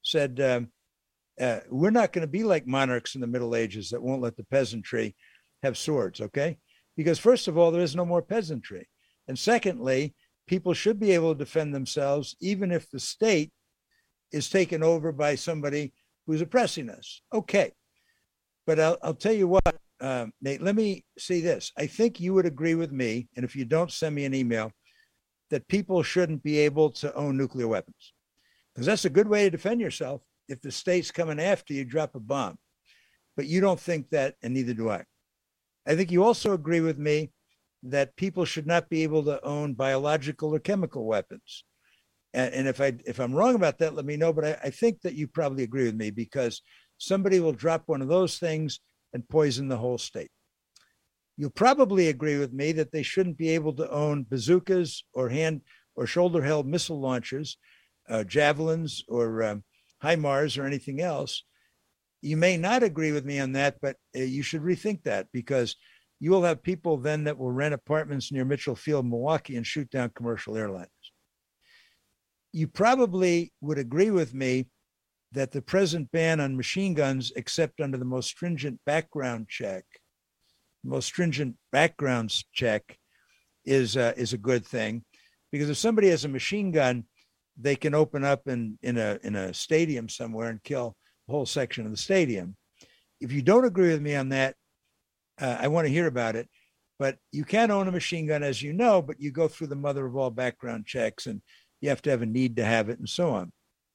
said, um, uh, we're not going to be like monarchs in the Middle Ages that won't let the peasantry have swords, okay? Because first of all, there is no more peasantry. And secondly, people should be able to defend themselves even if the state is taken over by somebody who's oppressing us. Okay. But I'll, I'll tell you what, uh, Nate, let me say this. I think you would agree with me, and if you don't, send me an email, that people shouldn't be able to own nuclear weapons. Because that's a good way to defend yourself. If the state's coming after you, drop a bomb. But you don't think that, and neither do I. I think you also agree with me that people should not be able to own biological or chemical weapons. And, and if I if I'm wrong about that, let me know. But I, I think that you probably agree with me, because somebody will drop one of those things and poison the whole state. You'll probably agree with me that they shouldn't be able to own bazookas or hand or shoulder-held missile launchers, uh, javelins or um, HIMARS or anything else. You may not agree with me on that, but uh, you should rethink that, because you will have people then that will rent apartments near Mitchell Field, Milwaukee, and shoot down commercial airliners. You probably would agree with me that the present ban on machine guns, except under the most stringent background check, most stringent background check, is uh, is a good thing, because if somebody has a machine gun, they can open up in in a in a stadium somewhere and kill a whole section of the stadium. If you don't agree with me on that, uh, I want to hear about it. But you can own a machine gun, as you know, but you go through the mother of all background checks, and you have to have a need to have it, and so on.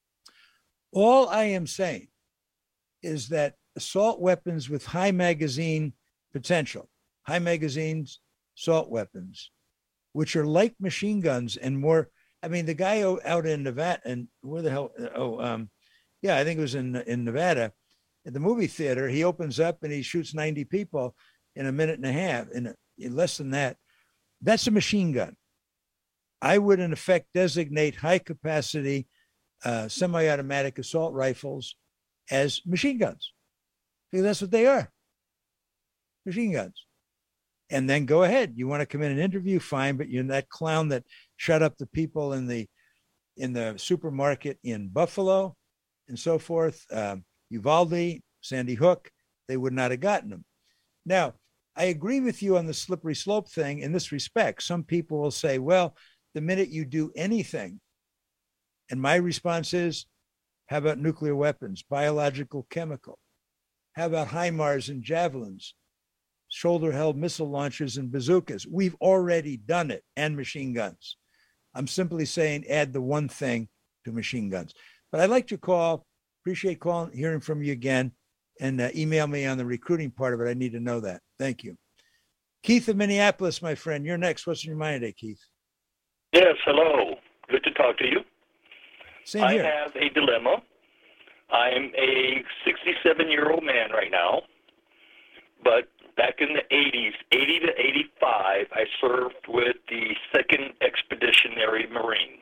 All I am saying is that assault weapons with high magazine potential, high magazines, assault weapons, which are like machine guns and more. I mean, the guy out in Nevada, and where the hell? Oh, um, yeah, I think it was in in Nevada, at the movie theater. He opens up and he shoots ninety people in a minute and a half, in, a, in less than that. That's a machine gun. I would, in effect, designate high capacity uh, semi-automatic assault rifles as machine guns, because that's what they are, machine guns. And then go ahead. You want to come in and interview, fine, but you're that clown that shut up the people in the in the supermarket in Buffalo and so forth, um, Uvalde, Sandy Hook, they would not have gotten them. Now, I agree with you on the slippery slope thing in this respect. Some people will say, well, the minute you do anything, and my response is, how about nuclear weapons, biological, chemical? How about HIMARS and javelins, shoulder-held missile launchers and bazookas? We've already done it, and machine guns. I'm simply saying add the one thing to machine guns. But I'd like to call, appreciate calling, hearing from you again, and uh, email me on the recruiting part of it. I need to know that. Thank you. Keith of Minneapolis, my friend, you're next. What's in your mind today, Keith? Yes, hello. Good to talk to you. Same I here. have a dilemma. I'm a sixty-seven-year-old man right now, but back in the eighties, eighty to eighty-five, I served with the second Expeditionary Marine.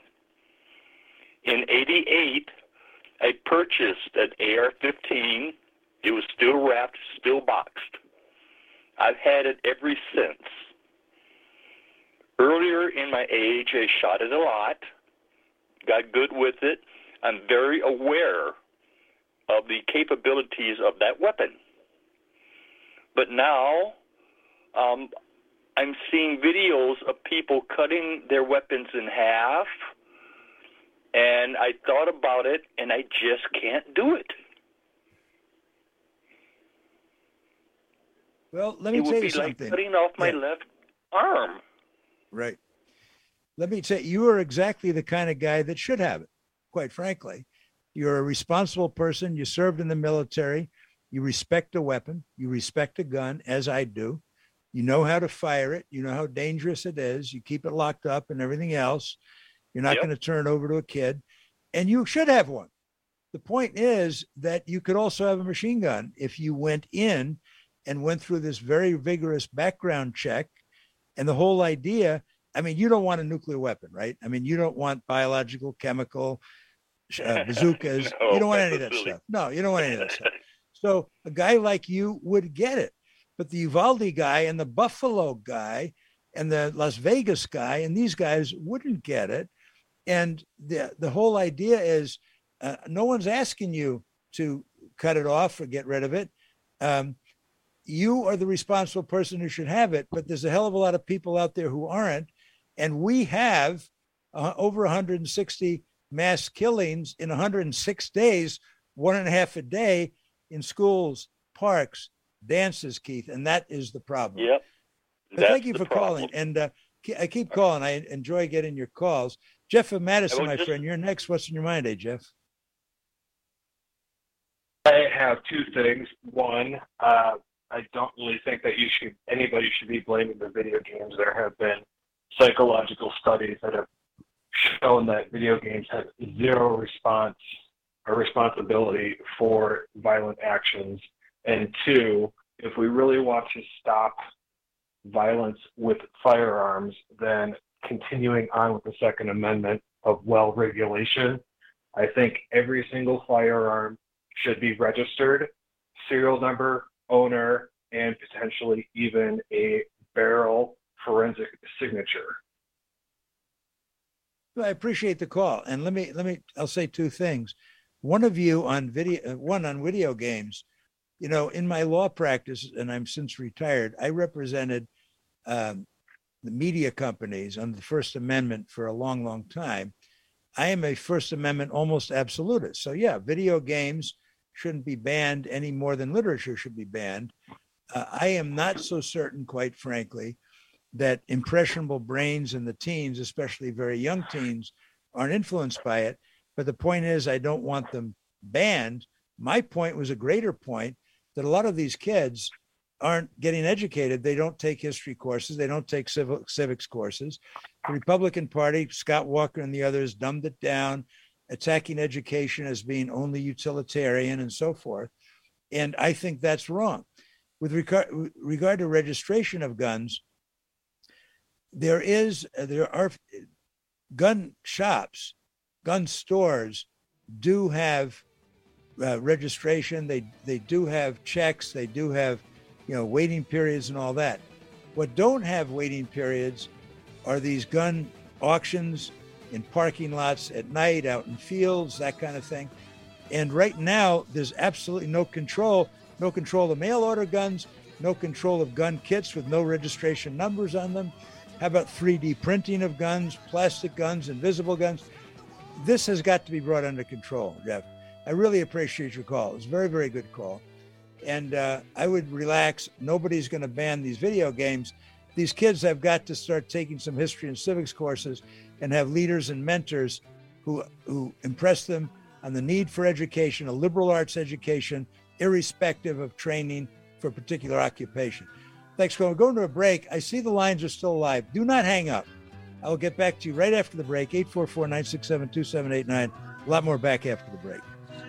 In eighty-eight, I purchased an A R fifteen. It was still wrapped, still boxed. I've had it ever since. Earlier in my age, I shot it a lot, got good with it. I'm very aware of the capabilities of that weapon. But now, um, I'm seeing videos of people cutting their weapons in half, and I thought about it, and I just can't do it. Well, let me it tell you would be something. like cutting off my Yeah. left arm. Right. Let me say, you are exactly the kind of guy that should have it, quite frankly. You're a responsible person. You served in the military. You respect a weapon. You respect a gun, as I do. You know how to fire it. You know how dangerous it is. You keep it locked up and everything else. You're not Yep. going to turn it over to a kid. And you should have one. The point is that you could also have a machine gun if you went in and went through this very vigorous background check. And the whole idea, I mean, you don't want a nuclear weapon, right? I mean, you don't want biological, chemical, uh, bazookas. No, you don't want any of that absolutely. stuff. No, you don't want any of that stuff. So a guy like you would get it. But the Uvalde guy and the Buffalo guy and the Las Vegas guy and these guys wouldn't get it. And the, the whole idea is Uh, no one's asking you to cut it off or get rid of it. Um, you are the responsible person who should have it, but there's a hell of a lot of people out there who aren't. And we have uh, over one hundred sixty mass killings in one hundred six days, one and a half a day in schools, parks, dances, Keith, and that is the problem. Yep. But thank you for calling. And uh, I keep calling. I enjoy getting your calls. Jeff from Madison, my just, friend, you're next. What's in your mind, eh, Jeff? I have two things. One, uh, I don't really think that you should anybody should be blaming the video games. There have been psychological studies that have shown that video games have zero response or responsibility for violent actions. And two, if we really want to stop violence with firearms, then continuing on with the Second Amendment of well regulation, I think every single firearm should be registered, serial number, owner, and potentially even a barrel forensic signature. Well, I appreciate the call. And let me, let me, I'll say two things. One of you on video, one on video games, you know, in my law practice, and I'm since retired, I represented um, the media companies under the First Amendment for a long, long time. I am a First Amendment almost absolutist. So yeah, video games shouldn't be banned any more than literature should be banned. Uh, I am not so certain, quite frankly, that impressionable brains in the teens, especially very young teens, aren't influenced by it. But the point is, I don't want them banned. My point was a greater point, that a lot of these kids aren't getting educated. They don't take history courses. They don't take civil, civics courses. The Republican Party, Scott Walker and the others, dumbed it down, attacking education as being only utilitarian and so forth. And I think that's wrong. With regard, with regard to registration of guns, there is, there are gun shops, gun stores do have uh, registration. They, they do have checks. They do have, you know, waiting periods and all that. What don't have waiting periods are these gun auctions in parking lots at night, out in fields, that kind of thing. And right now, there's absolutely no control, no control of mail order guns, no control of gun kits with no registration numbers on them. How about three D printing of guns, plastic guns, invisible guns? This has got to be brought under control, Jeff. I really appreciate your call. It was a very, very good call. And uh, I would relax. Nobody's going to ban these video games. These kids have got to start taking some history and civics courses and have leaders and mentors who, who impress them on the need for education, a liberal arts education, irrespective of training for a particular occupation. Thanks, Colin. We're going to a break. I see the lines are still live. Do not hang up. I will get back to you right after the break. eight four four, nine six seven, two seven eight nine. A lot more back after the break.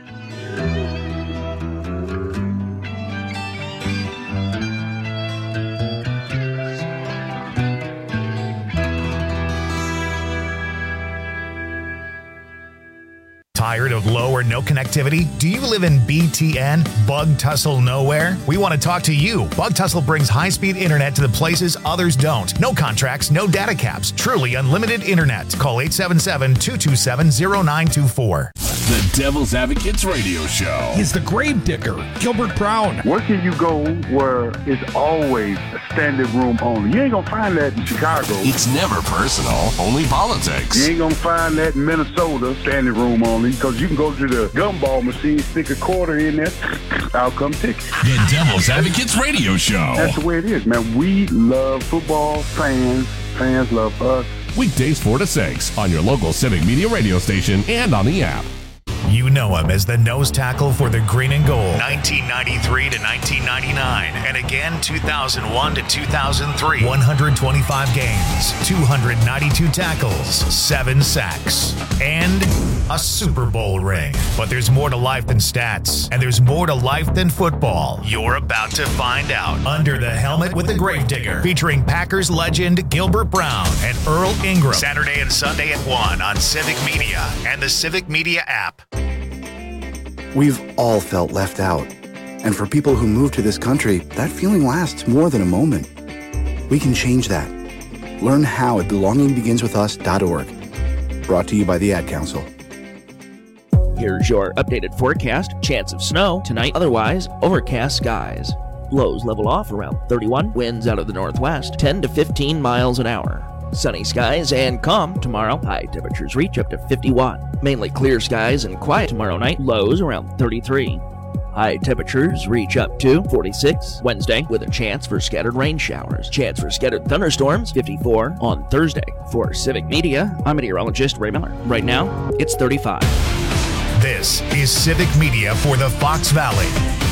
Tired of low or no connectivity? Do you live in B T N, Bug Tussle Nowhere? We want to talk to you. Bug Tussle brings high-speed internet to the places others don't. No contracts, no data caps. Truly unlimited internet. Call eight seven seven, two two seven, zero nine two four. The Devil's Advocates Radio Show. He's the grave digger, Gilbert Brown. Where can you go where it's always a standing room only? You ain't gonna find that in Chicago. It's never personal, only politics. You ain't gonna find that in Minnesota, standing room only, because you can go to the gumball machine, stick a quarter in there, I'll come take it. The Devil's Advocates Radio Show. That's the way it is, man. We love football, fans, fans love us. Weekdays four to six on your local Civic Media radio station and on the app. You know him as the nose tackle for the Green and Gold, nineteen ninety-three to nineteen ninety-nine, and again two thousand one to two thousand three. one hundred twenty-five games, two hundred ninety-two tackles, seven sacks, and a Super Bowl ring. But there's more to life than stats, and there's more to life than football. You're about to find out. Under the Helmet with the Gravedigger, featuring Packers legend Gilbert Brown and Earl Ingram. Saturday and Sunday at one on Civic Media and the Civic Media app. We've all felt left out. And for people who move to this country, that feeling lasts more than a moment. We can change that. Learn how at belonging begins with us dot org. Brought to you by the Ad Council. Here's your updated forecast. Chance of snow tonight, otherwise overcast skies. Lows level off around thirty-one, winds out of the northwest, ten to fifteen miles an hour. Sunny skies and calm tomorrow. High temperatures reach up to fifty-one. Mainly clear skies and quiet tomorrow night. Lows around thirty-three. High temperatures reach up to forty-six Wednesday with a chance for scattered rain showers. Chance for scattered thunderstorms, fifty-four on Thursday. For Civic Media, I'm meteorologist Ray Miller. Right now, it's thirty-five. This is Civic Media for the Fox Valley.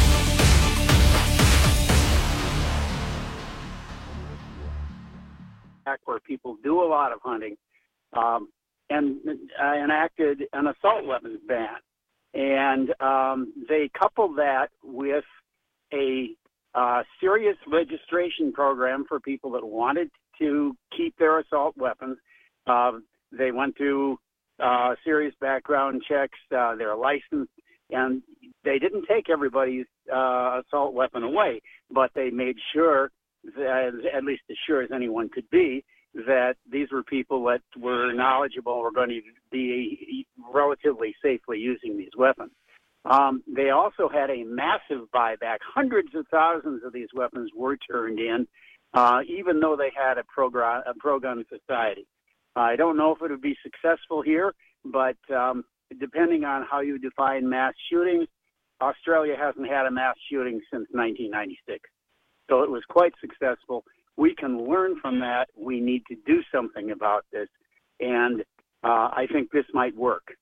Where people do a lot of hunting, um, and uh, enacted an assault weapons ban. And um, they coupled that with a uh, serious registration program for people that wanted to keep their assault weapons. Uh, they went through uh, serious background checks, uh, their license, and they didn't take everybody's uh, assault weapon away, but they made sure, that, at least as sure as anyone could be, that these were people that were knowledgeable, were going to be relatively safely using these weapons. Um, they also had a massive buyback. Hundreds of thousands of these weapons were turned in, uh, even though they had a, pro- a pro-gun society. I don't know if it would be successful here, but um, depending on how you define mass shootings, Australia hasn't had a mass shooting since nineteen ninety-six. So it was quite successful. We can learn from that. We need to do something about this. And uh, I think this might work.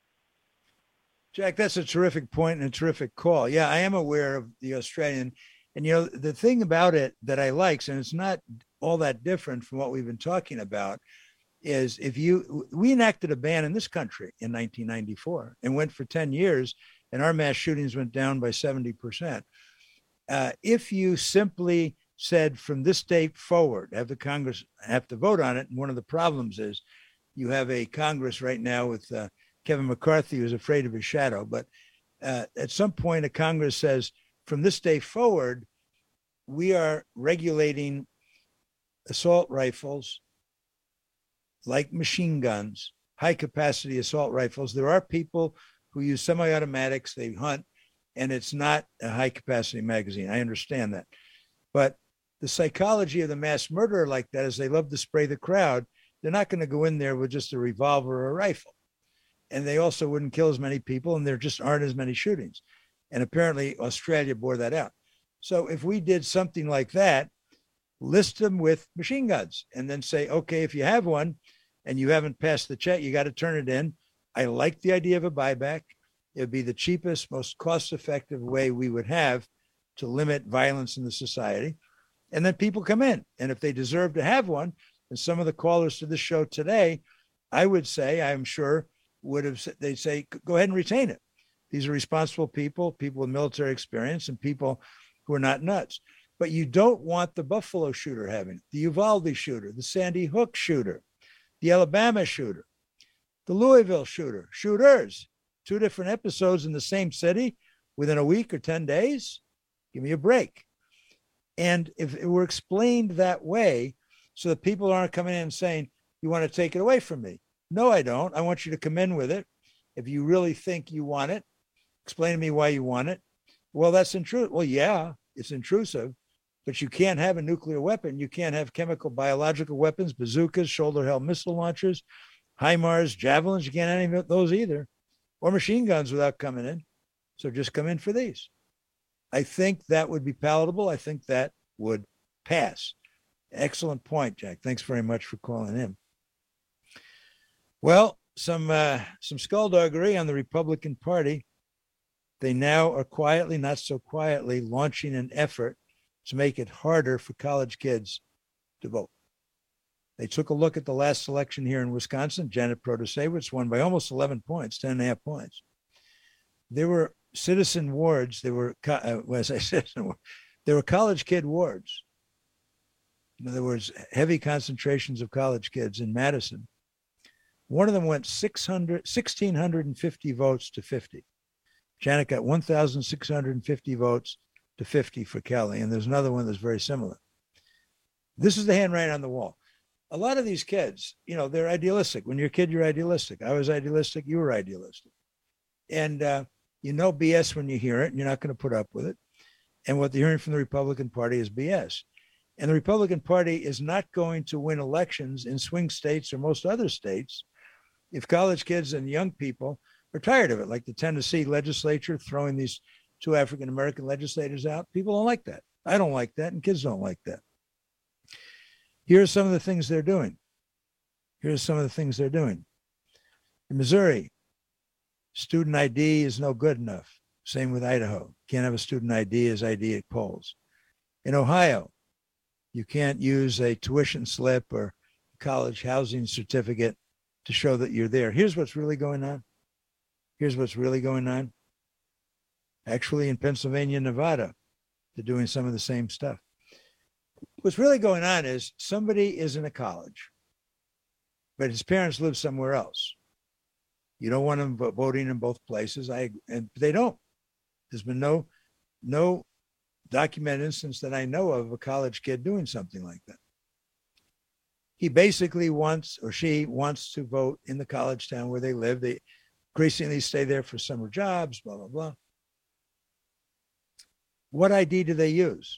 Jack, that's a terrific point and a terrific call. Yeah, I am aware of the Australian. And, you know, the thing about it that I like, and it's not all that different from what we've been talking about, is if you, we enacted a ban in this country in nineteen ninety-four and went for ten years, and our mass shootings went down by seventy percent. Uh, if you simply said from this date forward, have the Congress have to vote on it. And one of the problems is you have a Congress right now with uh, Kevin McCarthy, who's afraid of his shadow. But uh, at some point, a Congress says from this day forward, we are regulating assault rifles like machine guns, high capacity assault rifles. There are people who use semi-automatics, they hunt, and it's not a high capacity magazine. I understand that. But the psychology of the mass murderer like that is they love to spray the crowd. They're not going to go in there with just a revolver or a rifle. And they also wouldn't kill as many people, and there just aren't as many shootings. And apparently Australia bore that out. So if we did something like that, list them with machine guns and then say, okay, if you have one and you haven't passed the check, you got to turn it in. I like the idea of a buyback. It would be the cheapest, most cost-effective way we would have to limit violence in the society. And then people come in. And if they deserve to have one, and some of the callers to this show today, I would say, I'm sure, would have, they'd say, go ahead and retain it. These are responsible people, people with military experience, and people who are not nuts. But you don't want the Buffalo shooter having it, the Uvalde shooter, the Sandy Hook shooter, the Alabama shooter, the Louisville shooter, shooters, two different episodes in the same city within a week or ten days. Give me a break. And if it were explained that way, so that people aren't coming in and saying, you want to take it away from me? No, I don't. I want you to come in with it. If you really think you want it, explain to me why you want it. Well, that's intrusive. Well, yeah, it's intrusive, but you can't have a nuclear weapon. You can't have chemical, biological weapons, bazookas, shoulder-held missile launchers, HIMARS, javelins. You can't have any of those either, or machine guns without coming in. So just come in for these. I think that would be palatable. I think that would pass. Excellent point, Jack. Thanks very much for calling in. Well, some uh, some skullduggery on the Republican Party. They now are quietly, not so quietly, launching an effort to make it harder for college kids to vote. They took a look at the last election here in Wisconsin. Janet Protasewicz won by almost eleven points, ten and a half points. There were citizen wards. There were, uh, as I said, there were college kid wards. In other words, heavy concentrations of college kids in Madison. One of them went six hundred, one thousand six hundred fifty votes to fifty. Janet got one thousand six hundred fifty votes to fifty for Kelly. And there's another one that's very similar. This is the handwriting on the wall. A lot of these kids, you know, they're idealistic. When you're a kid, you're idealistic. I was idealistic. You were idealistic. And uh, you know B S when you hear it, and you're not going to put up with it. And what they're hearing from the Republican Party is B S. And the Republican Party is not going to win elections in swing states or most other states if college kids and young people are tired of it, like the Tennessee legislature throwing these two African-American legislators out. People don't like that. I don't like that, and kids don't like that. Here are some of the things they're doing. Here are some of the things they're doing. In Missouri, student I D is no good enough. Same with Idaho. Can't have a student I D as I D at polls. In Ohio, you can't use a tuition slip or college housing certificate to show that you're there. Here's what's really going on. Here's what's really going on. Actually, in Pennsylvania and Nevada, they're doing some of the same stuff. What's really going on is somebody is in a college, but his parents live somewhere else. You don't want them voting in both places. I and they don't. There's been no no documented instance that I know of a college kid doing something like that. He basically wants, or she wants to vote in the college town where they live. They increasingly stay there for summer jobs, blah, blah, blah. What I D do they use?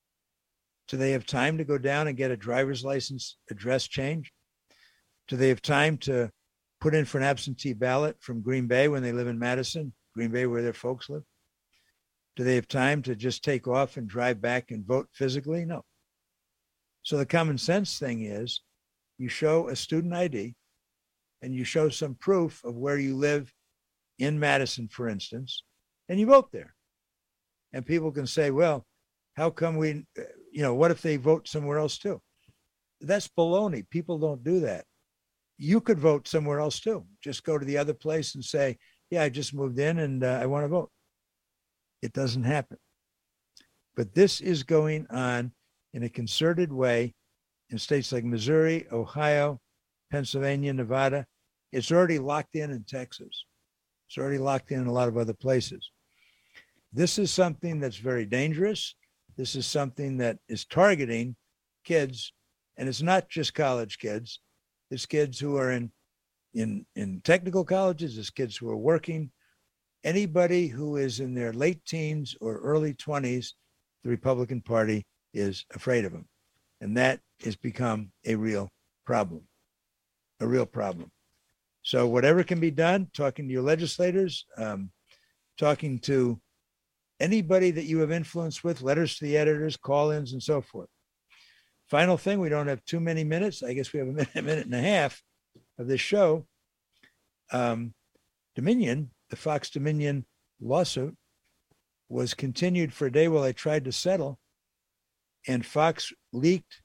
Do they have time to go down and get a driver's license address change? Do they have time to put in for an absentee ballot from Green Bay when they live in Madison, Green Bay where their folks live? Do they have time to just take off and drive back and vote physically? No. So the common sense thing is you show a student I D and you show some proof of where you live in Madison, for instance, and you vote there. And people can say, well, how come we, you know, what if they vote somewhere else too? That's baloney. People don't do that. You could vote somewhere else too. Just go to the other place and say, yeah, I just moved in and uh, I want to vote. It doesn't happen. But this is going on in a concerted way in states like Missouri, Ohio, Pennsylvania, Nevada. It's already locked in in Texas. It's already locked in in a lot of other places. This is something that's very dangerous. This is something that is targeting kids, and it's not just college kids. It's kids who are in, in, in technical colleges. It's kids who are working. Anybody who is in their late teens or early twenties, the Republican Party is afraid of them. And that has become a real problem, a real problem. So whatever can be done, talking to your legislators, um, talking to anybody that you have influence with, letters to the editors, call-ins, and so forth. Final thing, we don't have too many minutes. I guess we have a minute, a minute and a half of this show. Um, Dominion, the Fox Dominion lawsuit, was continued for a day while I tried to settle, and Fox leaked,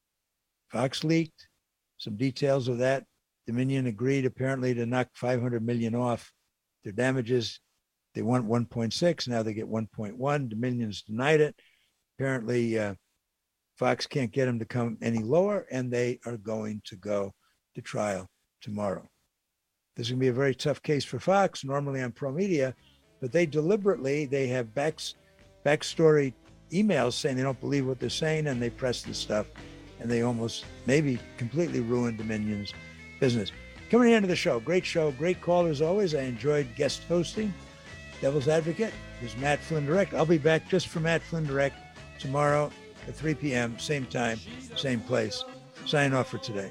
Fox leaked some details of that. Dominion agreed apparently to knock five hundred million dollars off their damages. They want one point six, now they get one point one. Dominion's denied it. Apparently, uh, Fox can't get them to come any lower, and they are going to go to trial tomorrow. This is going to be a very tough case for Fox. Normally I'm pro-media, but they deliberately, they have back, backstory emails saying they don't believe what they're saying, and they press this stuff, and they almost maybe completely ruined Dominion's business. Coming into the show, great show, great call as always. I enjoyed guest hosting. Devil's Advocate is Matt Flynn Direct. I'll be back just for Matt Flynn Direct tomorrow at three p.m., same time, same place. Signing off for today.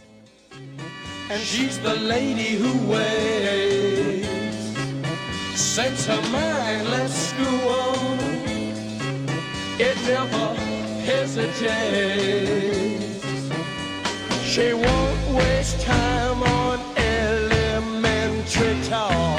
And she's the lady who waits, sets her mind, let's go on. It never hesitates. She won't waste time on elementary talk.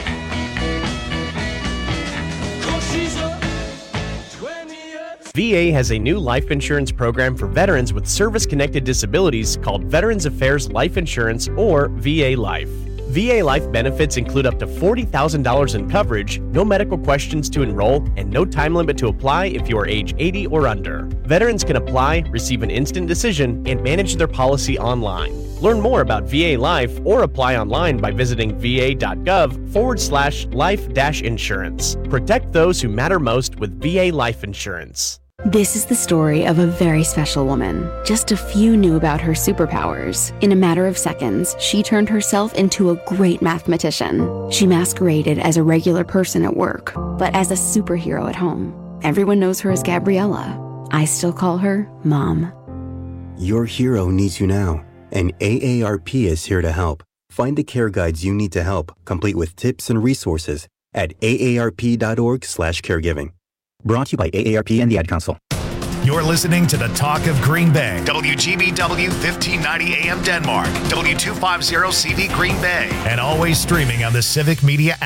V A has a new life insurance program for veterans with service-connected disabilities called Veterans Affairs Life Insurance, or V A Life. V A Life benefits include up to forty thousand dollars in coverage, no medical questions to enroll, and no time limit to apply if you are age eighty or under. Veterans can apply, receive an instant decision, and manage their policy online. Learn more about V A Life or apply online by visiting va.gov forward slash life dash insurance. Protect those who matter most with V A Life Insurance. This is the story of a very special woman. Just a few knew about her superpowers. In a matter of seconds, she turned herself into a great mathematician. She masqueraded as a regular person at work, but as a superhero at home. Everyone knows her as Gabriella. I still call her Mom. Your hero needs you now, and A A R P is here to help. Find the care guides you need to help, complete with tips and resources at A A R P dot org slash caregiving. Brought to you by A A R P and the Ad Council. You're listening to the Talk of Green Bay. W G B W fifteen ninety A M Denmark. W two fifty C V Green Bay. And always streaming on the Civic Media app.